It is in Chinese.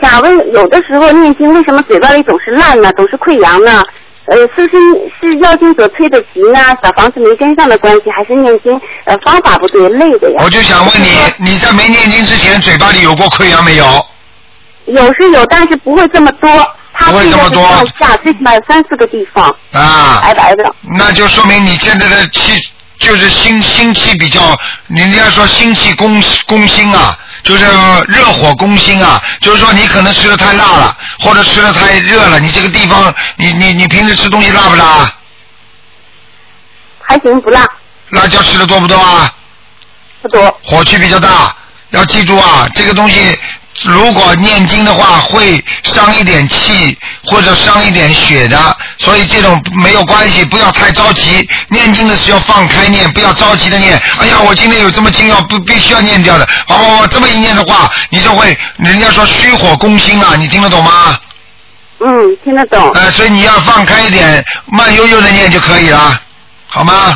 下，有的时候念经为什么嘴巴里总是烂呢，总是溃疡呢？是不是药精所催的急呢？小房子没跟上的关系，还是念经方法不对，累的呀？ 我就想问你，你在没念经之前，嘴巴里有过溃疡没有？ 有是有，但是不会这么多。 不会这么多。 上下最起码有3、4个地方。 啊。 白白的。 那就说明你现在的气就是心气比较，人家说心气攻心啊。就是热火攻心啊，就是说你可能吃的太辣了，或者吃的太热了，你这个地方，你平时吃东西辣不辣？ 还行，不辣。 辣椒吃的多不多啊？ 不多。 火气比较大，要记住啊，这个东西如果念经的话会伤一点气或者伤一点血的，所以这种没有关系，不要太着急。念经的时候放开念，不要着急的念。哎呀，我今天有这么经要必须要念掉的，这么一念的话，你就会人家说虚火攻心啊，你听得懂吗？ 听得懂。 所以你要放开一点，慢悠悠的念就可以了，好吗？